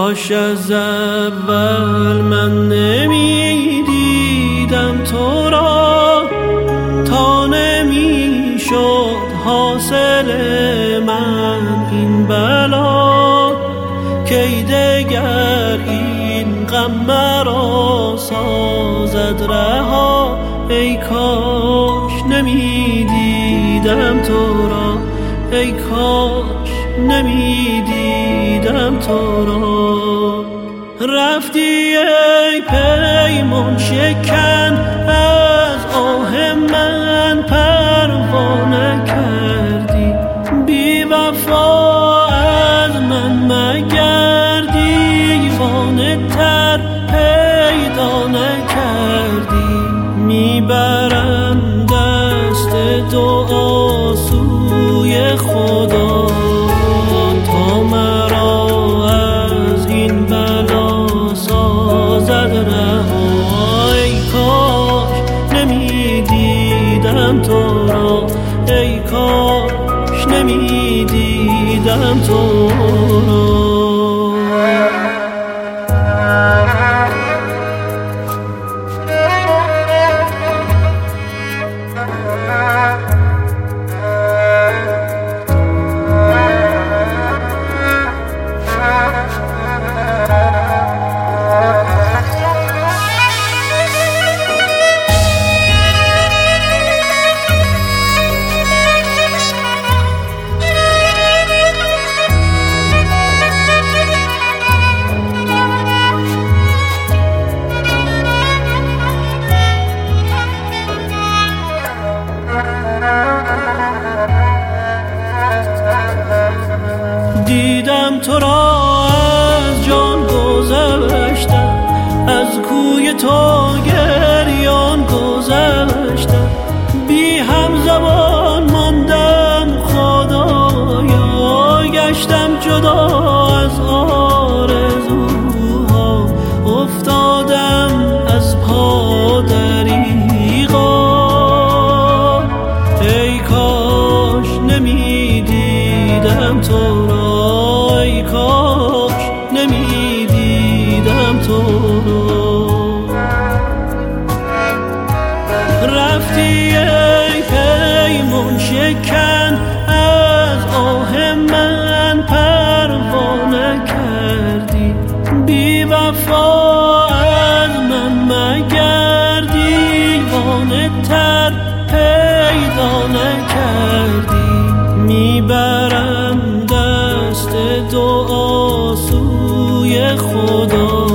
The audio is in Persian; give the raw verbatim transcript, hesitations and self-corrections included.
کاش از اول من نمی دیدم تو را، تا نمی شد حاصل من این بلا. کی دگر این غم مرا سازد رها، ای کاش نمی دیدم تو را، ای کاش نمی دیدم تو را. رفتی ای پیمان شکن، از آه من پروا نکردی. بی وفا از من مگردی، دیوانه تر پیدا نکردی. میبرم دست دعا سوی خدا، تا مرا از این بلا سازد رها. ای کاش نمی دیدم تو را، ای کاش نمی دیدم تو را. دیدم تو را از جان گذشتم، از کوی تو گریان گذشتم. بی هم زبان ماندم خدایا، گشتم جدا از آرزوها. افتادم از پا دریغا، ای کاش نمی دیدم تو را، ای کاش نمی دیدم تو را. رفتی ای پیمان شکن، از آه من پروا نکردی. بی وفا از من مگردی، دیوانه تر پیدا نکردی. میبرم دست دعا سوی خدا،